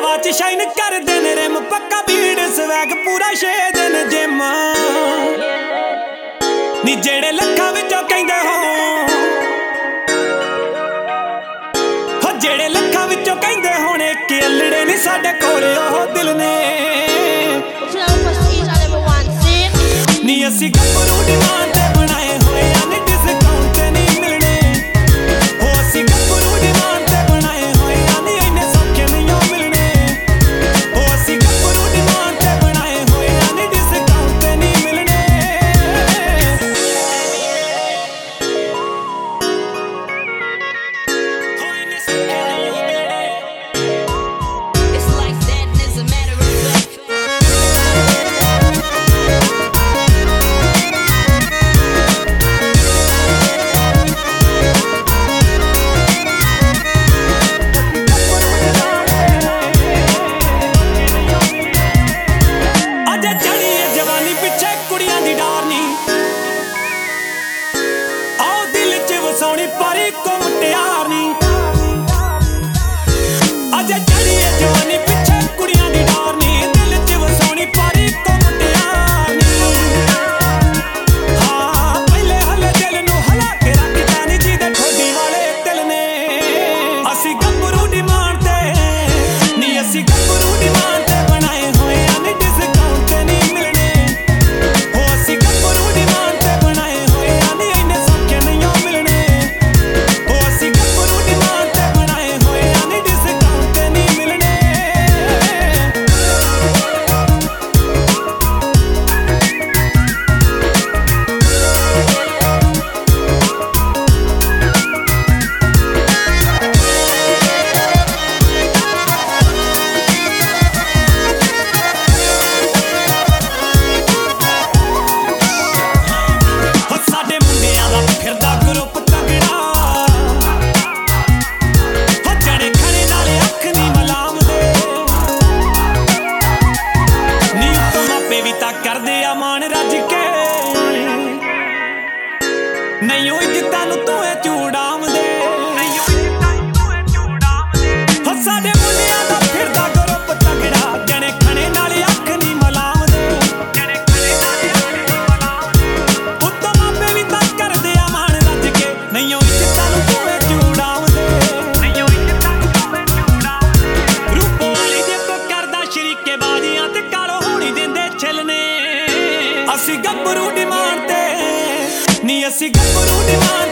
Watch shine कर दिन rim पक्का भीड़ स्वैग पूरा 6 दिन जिम नी जेड़े लखां विचों कहंदे हो जेड़े लखां विचों कहंदे होणे कि अल्लड़े नी साडे कोले ओह दिल ने नी असी गभरू डिमांड ते बनाए होए नी डिस्काउंट ते नहीं मिलने हो असी गभरू डिमांड ते बनाए होए नी इन्ने सौखे नहीं मिलने हो असी गभरू डिमांड ते बनाए होए नी डिस्काउंट ते नहीं मिलने हो इन्ने सौखे नहीं मिलने It's like that and it's a matter of fact. अजे चढ़ी है जवानी पिछे कुड़ियां दी डार नी आओ दिल च वसाउणी पर इको मुटियार नी अजे चढ़ी है जवानी पिछे कुड़ियां दी डार नी दिल च वसाउणी पर इको मुटियार नी हाँ पहले हले दिल नू हला के रखदा नी जी दे ठोडी वाले दिल ने असी गभरू डिमांड ते नी असी गभरू डिमांड ते बनाए होए नी डिस्काउंट ते नहीं मिलने हो असी गभरू डिमांड ते बनाए होए नी इन्ने सौखे नहीं मिलने हो असी गभरू डिमांड ते बनाए होए नी डिस्काउंट ते नहीं मिलने हो साडे मुंडियां दा फिरदा ग्रुप तगड़ा हो जड़े खड़े नाले अख नी मलाम दे नी उत्तों मापे भी तां करदे आ मान रज के नहीं ओ इज्जतां नूं तूं चूड़ाम दे हो साडे मुंडियां दा फिरदा ग्रुप तगड़ा जड़े खड़े नाले अख नी मलाम दे उत्तों मापे भी तां करदे आ मान रज के नहीं ओ इज्जतां नूं तूं चूड़ाम दे रूपों वाली जे को करदा शरीके बाजियां ते कालो होणी देंदे छिलने असी गभरू डिमांड ते नी असी गभरू डिमांड